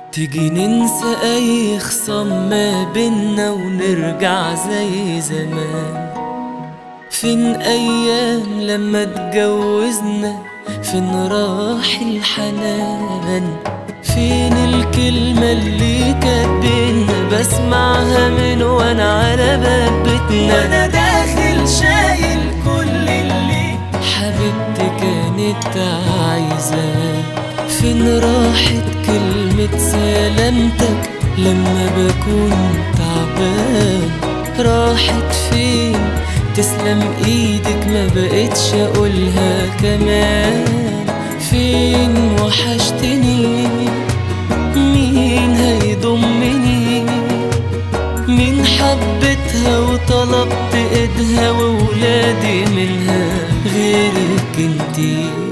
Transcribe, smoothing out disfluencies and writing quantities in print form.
تيجي ننسى اي خصام ما بينا ونرجع زي زمان. فين ايام لما اتجوزنا؟ فين راح الحنان؟ فين الكلمة اللي كانت بينا بسمعها من وانا على باب بيتنا وانا داخل شايل كل اللي حبيبتي كانت عايزاه؟ فين راحت كلمة سلامتك لما بكون تعبان؟ راحت فين تسلم ايدك ما بقتش اقولها كمان؟ فين وحشتني؟ مين هيضمني؟ مين حبتها وطلبت ايدها وولادي منها غيرك انتي؟